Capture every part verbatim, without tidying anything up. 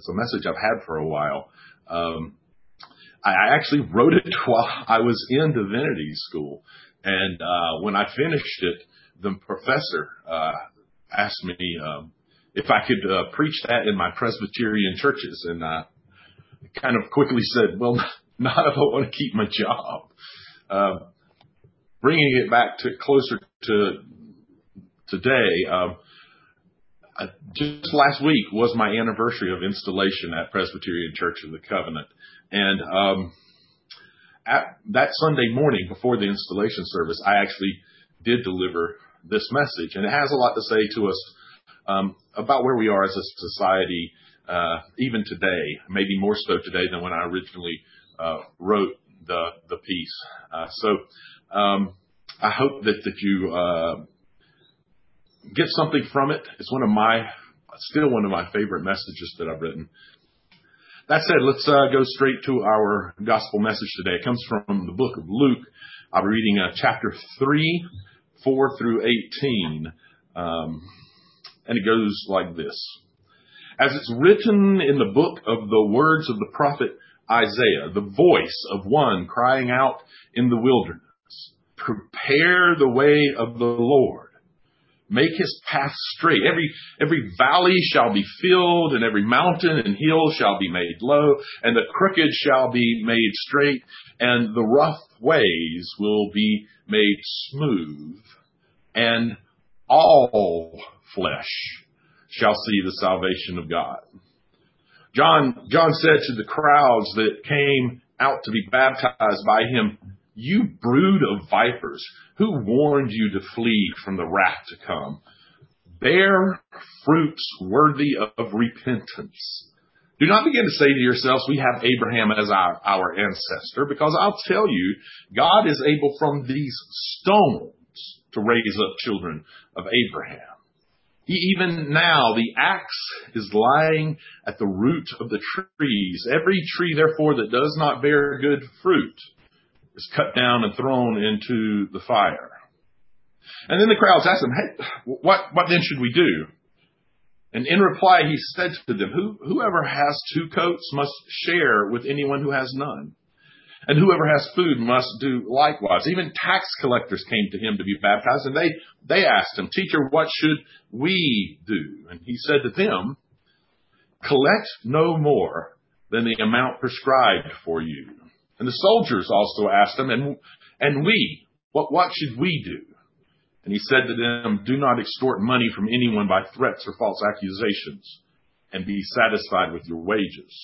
it's a message I've had for a while. Um, I actually wrote it while I was in divinity school. And uh, when I finished it, the professor uh, asked me um, if I could uh, preach that in my Presbyterian churches. And I kind of quickly said, well, not if I want to keep my job. Uh, bringing it back to closer to today, um, uh, just last week was my anniversary of installation at Presbyterian Church of the Covenant. And um, at that Sunday morning before the installation service, I actually did deliver this message. And it has a lot to say to us um, about where we are as a society, uh, even today, maybe more so today than when I originally uh, wrote the the piece. Uh, so um, I hope that, that you uh, get something from it. It's one of my, still one of my favorite messages that I've written. That said, let's uh, go straight to our gospel message today. It comes from the book of Luke. I'll be reading uh, chapter three, four through eighteen. Um, and it goes like this. As it's written in the book of the words of the prophet Isaiah, the voice of one crying out in the wilderness, prepare the way of the Lord. Make his path straight. Every, every valley shall be filled, and every mountain and hill shall be made low, and the crooked shall be made straight, and the rough ways will be made smooth, and all flesh shall see the salvation of God. John, John said to the crowds that came out to be baptized by him, you brood of vipers, who warned you to flee from the wrath to come? Bear fruits worthy of repentance. Do not begin to say to yourselves, we have Abraham as our, our ancestor, because I'll tell you, God is able from these stones to raise up children of Abraham. Even now, the axe is lying at the root of the trees. Every tree, therefore, that does not bear good fruit is cut down and thrown into the fire. And then the crowds asked him, hey, what, what then should we do? And in reply, he said to them, Who, whoever has two coats must share with anyone who has none. And whoever has food must do likewise. Even tax collectors came to him to be baptized, and they, they asked him, Teacher, what should we do? And he said to them, collect no more than the amount prescribed for you. And the soldiers also asked him, and, and we, what, what should we do? And he said to them, do not extort money from anyone by threats or false accusations, and be satisfied with your wages.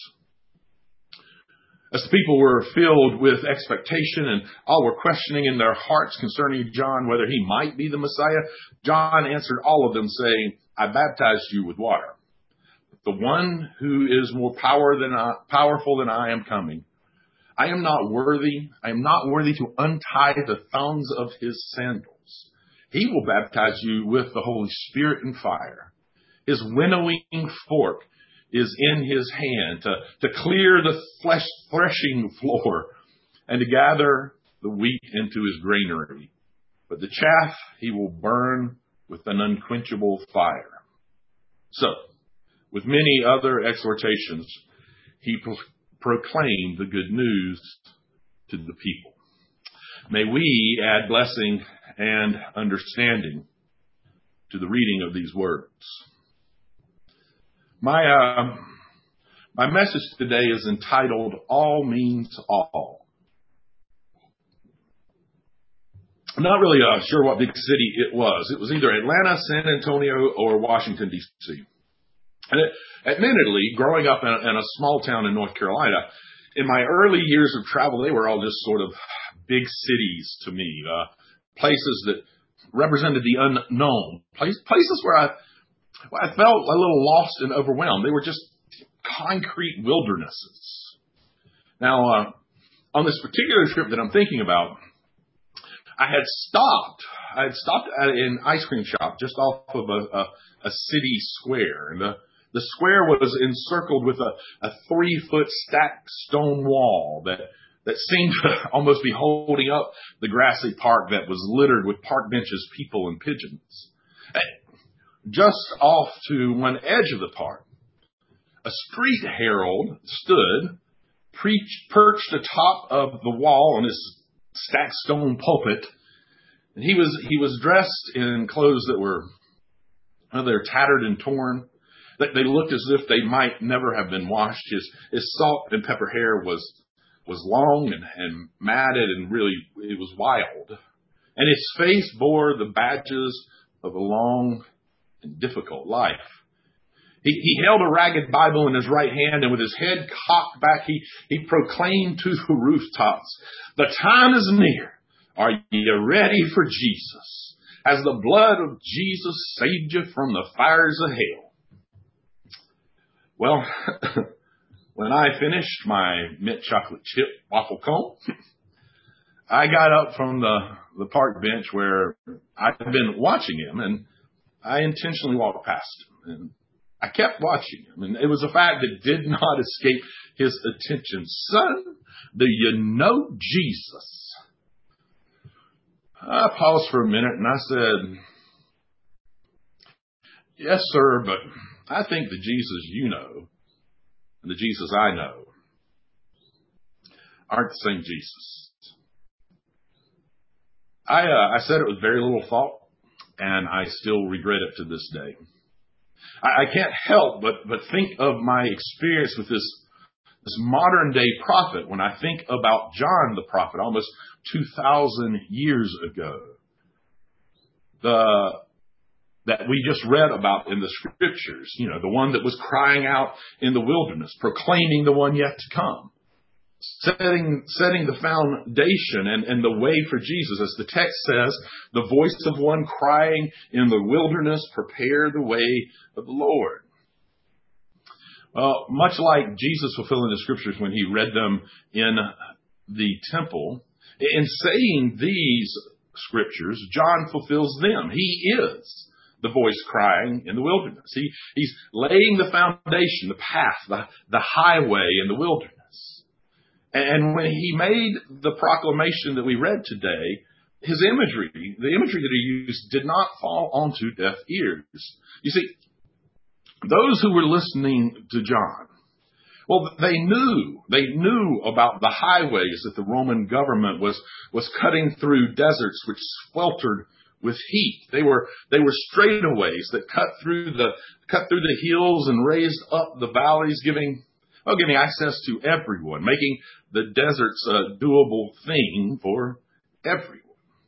As the people were filled with expectation and all were questioning in their hearts concerning John whether he might be the Messiah, John answered all of them, saying, I baptized you with water. But the one who is more power than I, powerful than I am coming. I am not worthy. I am not worthy to untie the thongs of his sandals. He will baptize you with the Holy Spirit and fire. His winnowing fork is in his hand to, to clear the flesh threshing floor and to gather the wheat into his granary. But the chaff he will burn with an unquenchable fire. So, with many other exhortations, he pro- proclaimed the good news to the people. May we add blessing and understanding to the reading of these words. My uh, my message today is entitled, All Means All. I'm not really uh, sure what big city it was. It was either Atlanta, San Antonio, or Washington, D C And it, admittedly, growing up in a, in a small town in North Carolina, in my early years of travel, they were all just sort of big cities to me, uh, places that represented the unknown, place, places where I Well, I felt a little lost and overwhelmed. They were just concrete wildernesses. Now, uh, on this particular trip that I'm thinking about, I had stopped. I had stopped at an ice cream shop just off of a, a, a city square. And the, the square was encircled with a, a three-foot stacked stone wall that, that seemed to almost be holding up the grassy park that was littered with park benches, people, and pigeons. Just off to one edge of the park, a a street herald stood, preached, perched atop of the wall on his stacked stone pulpit. And he was, he was dressed in clothes that were, well, they're tattered and torn. They, they looked as if they might never have been washed. His, his salt and pepper hair was, was long and, and matted, and really, it was wild. And his face bore the badges of a long and difficult life. He, he held a ragged Bible in his right hand, and with his head cocked back, he, he proclaimed to the rooftops, "The time is near. Are you ready for Jesus? Has the blood of Jesus saved you from the fires of hell?" Well, when I finished my mint chocolate chip waffle cone, I got up from the, the park bench where I'd been watching him, and I intentionally walked past him. And I kept watching him, and it was a fact that did not escape his attention. "Son, do you know Jesus?" I paused for a minute and I said, "Yes, sir, but I think the Jesus you know and the Jesus I know aren't the same Jesus." I, uh, I said it with very little thought, and I still regret it to this day. I, I can't help but, but think of my experience with this, this modern day prophet when I think about John the prophet almost two thousand years ago. The, that we just read about in the scriptures, you know, the one that was crying out in the wilderness, proclaiming the one yet to come. Setting, setting the foundation and, and the way for Jesus. As the text says, the voice of one crying in the wilderness, "Prepare the way of the Lord." Well, much like Jesus fulfilling the scriptures when he read them in the temple, in saying these scriptures, John fulfills them. He is the voice crying in the wilderness. He, he's laying the foundation, the path, the, the highway in the wilderness. And when he made the proclamation that we read today, his imagery, the imagery that he used, did not fall onto deaf ears. You see, those who were listening to John, well, they knew, they knew about the highways that the Roman government was, was cutting through deserts which sweltered with heat. They were, they were straightaways that cut through the, cut through the hills and raised up the valleys, giving Well, giving access to everyone, making the deserts a doable thing for everyone.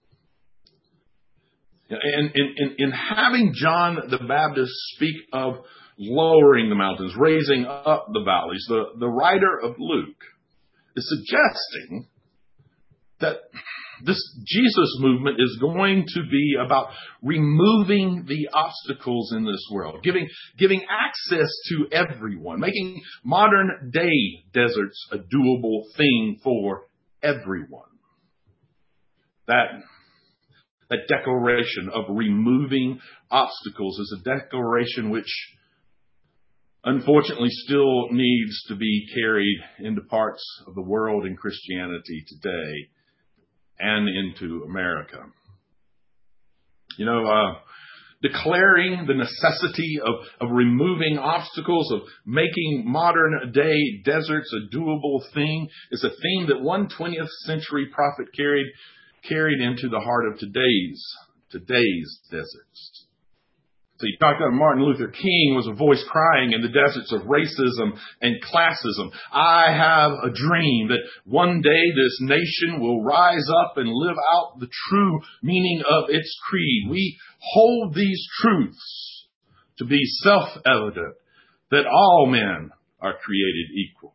And in, in, in having John the Baptist speak of lowering the mountains, raising up the valleys, the, the writer of Luke is suggesting that this Jesus movement is going to be about removing the obstacles in this world, giving, giving access to everyone, making modern day deserts a doable thing for everyone. That, that declaration of removing obstacles is a declaration which unfortunately still needs to be carried into parts of the world in Christianity today and into America. You know, uh, declaring the necessity of, of removing obstacles, of making modern day deserts a doable thing is a theme that one twentieth century prophet carried, carried into the heart of today's, today's deserts. So you talked about Martin Luther King was a voice crying in the deserts of racism and classism. "I have a dream that one day this nation will rise up and live out the true meaning of its creed. We hold these truths to be self-evident, that all men are created equal."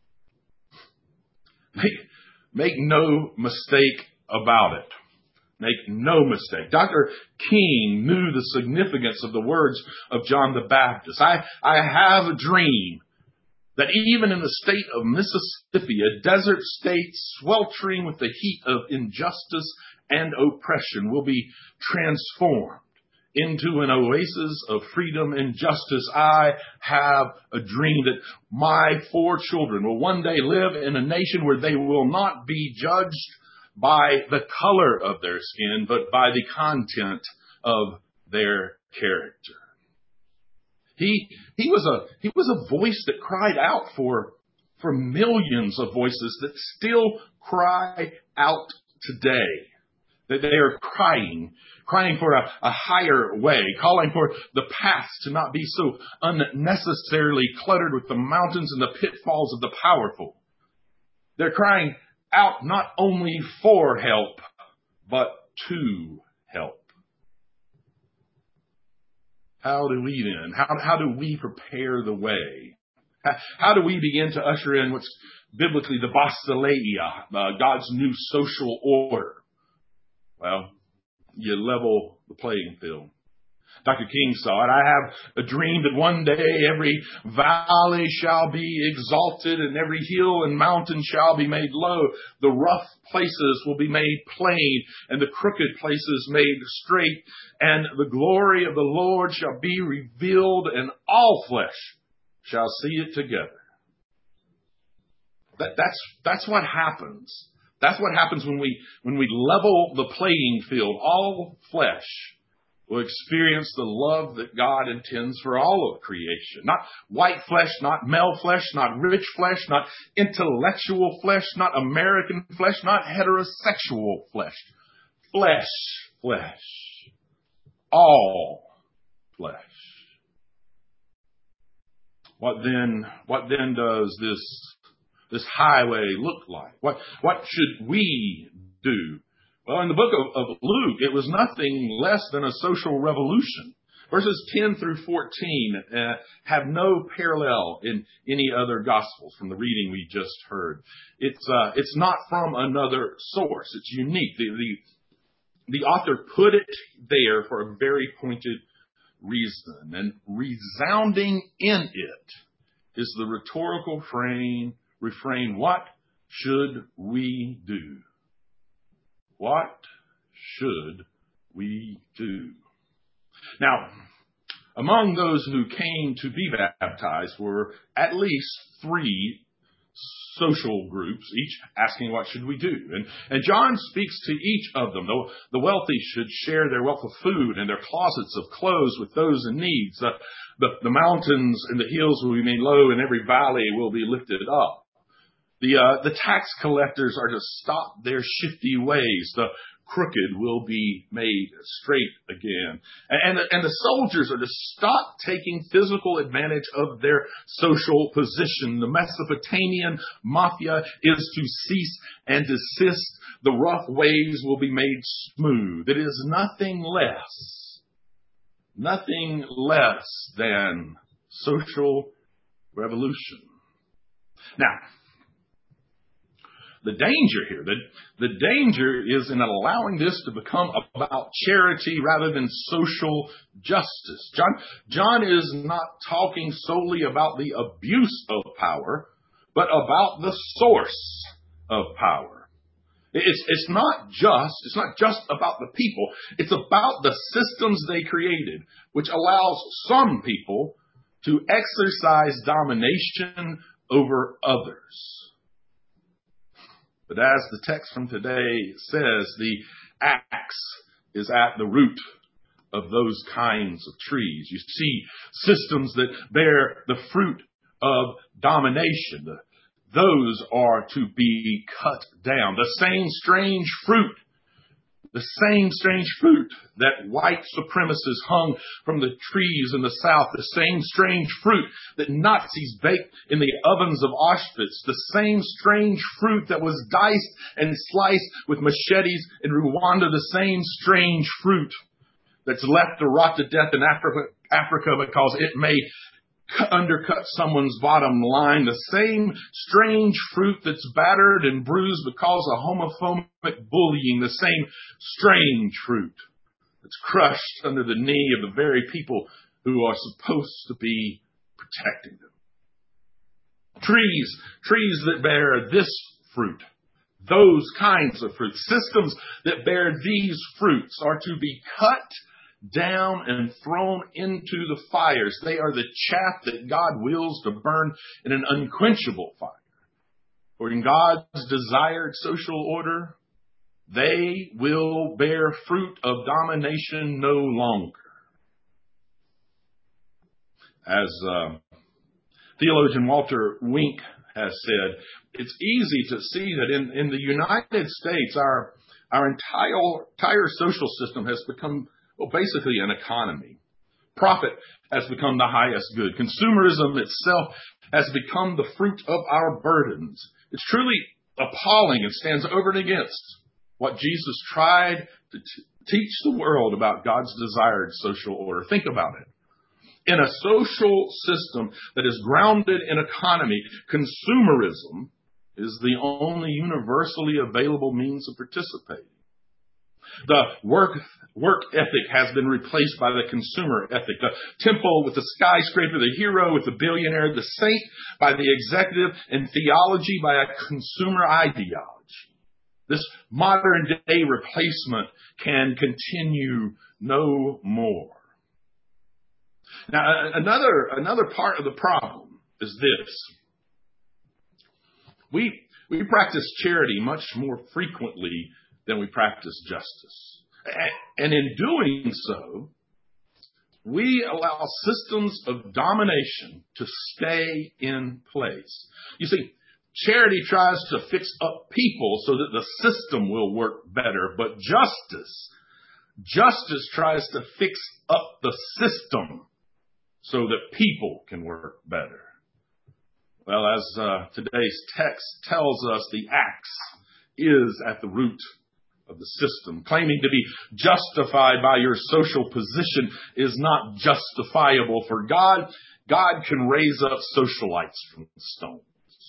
Make, make no mistake about it. Make no mistake. Doctor King knew the significance of the words of John the Baptist. I, I have a dream that even in the state of Mississippi, a desert state sweltering with the heat of injustice and oppression, will be transformed into an oasis of freedom and justice. I have a dream that my four children will one day live in a nation where they will not be judged by the color of their skin, but by the content of their character. He he was a he was a voice that cried out for for millions of voices that still cry out today. That they are crying, crying for a, a higher way, calling for the path to not be so unnecessarily cluttered with the mountains and the pitfalls of the powerful. They're crying out not only for help, but to help. How do we then? How, how do we prepare the way? How, how do we begin to usher in what's biblically the basileia, uh, God's new social order? Well, you level the playing field. Doctor King saw it. I have a dream that one day every valley shall be exalted and every hill and mountain shall be made low. The rough places will be made plain and the crooked places made straight. And the glory of the Lord shall be revealed and all flesh shall see it together. That, that's, that's what happens. That's what happens when we, when we level the playing field. All flesh will experience the love that God intends for all of creation. Not white flesh, not male flesh, not rich flesh, not intellectual flesh, not American flesh, not heterosexual flesh. Flesh, flesh. All flesh. What then, what then does this, this highway look like? What, what should we do? Well, in the book of, of Luke, it was nothing less than a social revolution. Verses ten through fourteen uh, have no parallel in any other gospels from the reading we just heard. It's uh, it's not from another source. It's unique. The, the, the author put it there for a very pointed reason. And resounding in it is the rhetorical refrain, refrain, what should we do? What should we do? Now, among those who came to be baptized were at least three social groups, each asking what should we do. And, and John speaks to each of them. The, the wealthy should share their wealth of food and their closets of clothes with those in need. The, the, the mountains and the hills will be made low and every valley will be lifted up. The, uh, the tax collectors are to stop their shifty ways. The crooked will be made straight again. And, and, and the soldiers are to stop taking physical advantage of their social position. The Mesopotamian mafia is to cease and desist. The rough ways will be made smooth. It is nothing less, nothing less than social revolution. Now, the danger here, the, the danger is in allowing this to become about charity rather than social justice. John, John is not talking solely about the abuse of power, but about the source of power. It's, it's not just, it's not just about the people. It's about the systems they created, which allows some people to exercise domination over others. But as the text from today says, the axe is at the root of those kinds of trees. You see systems that bear the fruit of domination. Those are to be cut down. The same strange fruit, the same strange fruit that white supremacists hung from the trees in the South, the same strange fruit that Nazis baked in the ovens of Auschwitz, the same strange fruit that was diced and sliced with machetes in Rwanda, the same strange fruit that's left to rot to death in Africa, Africa because it may undercut someone's bottom line, the same strange fruit that's battered and bruised because of homophobic bullying, the same strange fruit that's crushed under the knee of the very people who are supposed to be protecting them. Trees, trees that bear this fruit, those kinds of fruit, systems that bear these fruits are to be cut down and thrown into the fires. They are the chaff that God wills to burn in an unquenchable fire. For in God's desired social order, they will bear fruit of domination no longer. As uh, theologian Walter Wink has said, it's easy to see that in, in the United States, our, our entire, entire social system has become, well, basically an economy. Profit has become the highest good. Consumerism itself has become the fruit of our burdens. It's truly appalling and stands over and against what Jesus tried to t- teach the world about God's desired social order. Think about it. In a social system that is grounded in economy, consumerism is the only universally available means of participating. The work, work ethic has been replaced by the consumer ethic. The temple with the skyscraper, the hero with the billionaire, the saint by the executive, and theology by a consumer ideology. This modern day replacement can continue no more. Now, another, another part of the problem is this. We, we practice charity much more frequently than we practice justice. And in doing so, we allow systems of domination to stay in place. You see, charity tries to fix up people so that the system will work better, but justice, justice tries to fix up the system so that people can work better. Well, as uh, today's text tells us, the axe is at the root of the system. Claiming to be justified by your social position is not justifiable for God. God can raise up socialites from stones.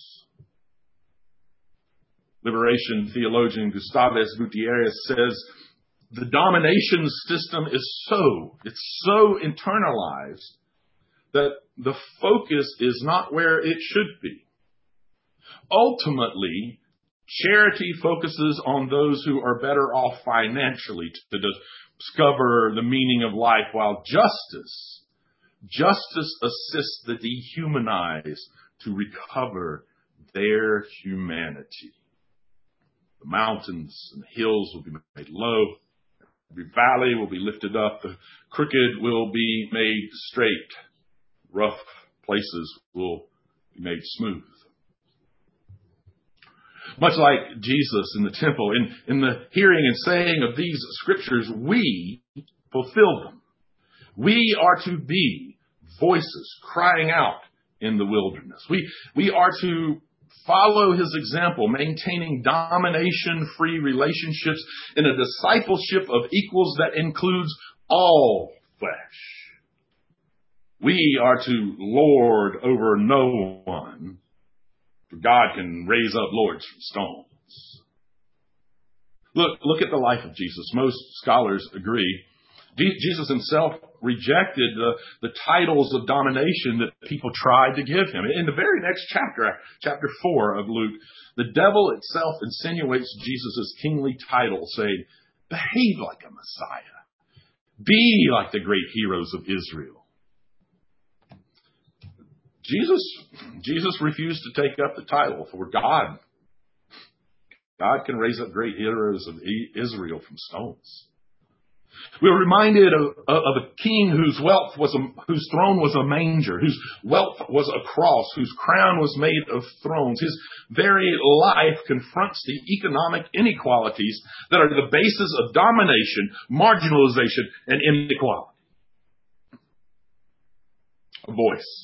Liberation theologian Gustavus Gutierrez says, the domination system is so, it's so internalized that the focus is not where it should be. Ultimately, charity focuses on those who are better off financially to discover the meaning of life, while justice, justice assists the dehumanized to recover their humanity. The mountains and the hills will be made low. Every valley will be lifted up. The crooked will be made straight. Rough places will be made smooth. Much like Jesus in the temple, in, in the hearing and saying of these scriptures, we fulfill them. We are to be voices crying out in the wilderness. We, we are to follow his example, maintaining domination-free relationships in a discipleship of equals that includes all flesh. We are to lord over no one, for God can raise up lords from stones. Look, look at the life of Jesus. Most scholars agree. Jesus himself rejected the, the titles of domination that people tried to give him. In the very next chapter, chapter four of Luke, the devil itself insinuates Jesus' kingly title, saying, behave like a Messiah. Be like the great heroes of Israel. Jesus, Jesus refused to take up the title, for God, God can raise up great heroes of Israel from stones. We were reminded of, of a king whose wealth was a, whose throne was a manger, whose wealth was a cross, whose crown was made of thrones. His very life confronts the economic inequalities that are the basis of domination, marginalization, and inequality. A voice.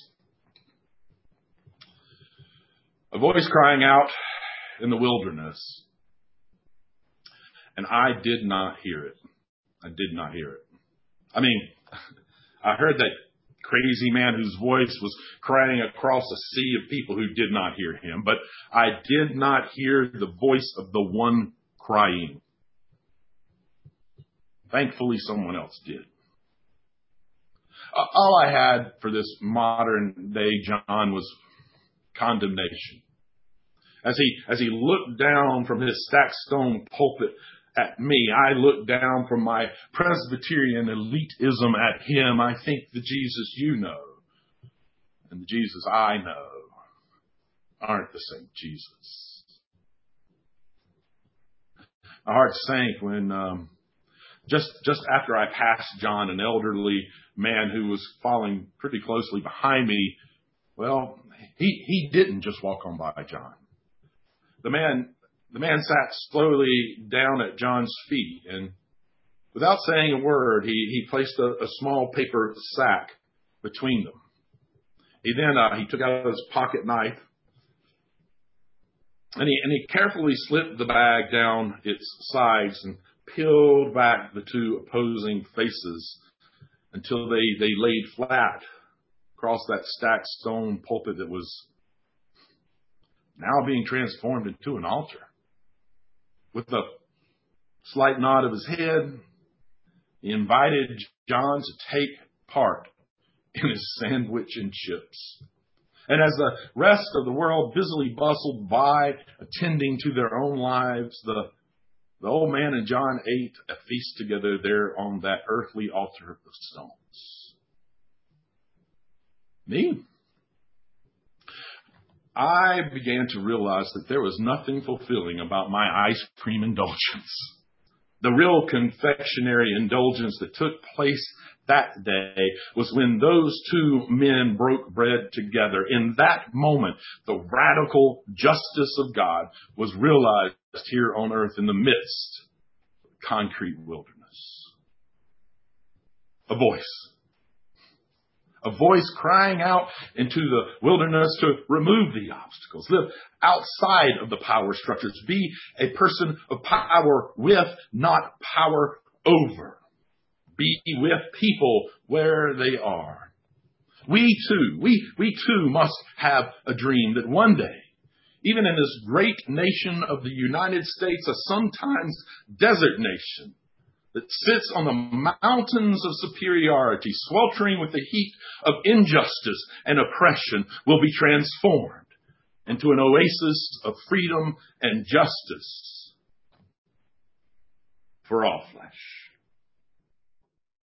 A voice crying out in the wilderness. And I did not hear it. I did not hear it. I mean, I heard that crazy man whose voice was crying across a sea of people who did not hear him, but I did not hear the voice of the one crying. Thankfully, someone else did. All I had for this modern day John was condemnation. As he, as he looked down from his stacked stone pulpit at me, I looked down from my Presbyterian elitism at him. I think the Jesus you know and the Jesus I know aren't the same Jesus. My heart sank when um, just just after I passed John, an elderly man who was following pretty closely behind me, well, he, he didn't just walk on by John. The man, the man sat slowly down at John's feet, and without saying a word, he, he placed a, a small paper sack between them. He then, uh, he took out his pocket knife, and he, and he carefully slipped the bag down its sides and peeled back the two opposing faces until they, they laid flat across that stacked stone pulpit that was now being transformed into an altar. With a slight nod of his head, he invited John to take part in his sandwich and chips. And as the rest of the world busily bustled by, attending to their own lives, the, the old man and John ate a feast together there on that earthly altar of stones. Me? I began to realize that there was nothing fulfilling about my ice cream indulgence. The real confectionery indulgence that took place that day was when those two men broke bread together. In that moment, the radical justice of God was realized here on earth in the midst of concrete wilderness. A voice. A voice crying out into the wilderness to remove the obstacles, live outside of the power structures, be a person of power with, not power over. Be with people where they are. We too, we, we too must have a dream that one day, even in this great nation of the United States, a sometimes desert nation, that sits on the mountains of superiority, sweltering with the heat of injustice and oppression, will be transformed into an oasis of freedom and justice for all flesh.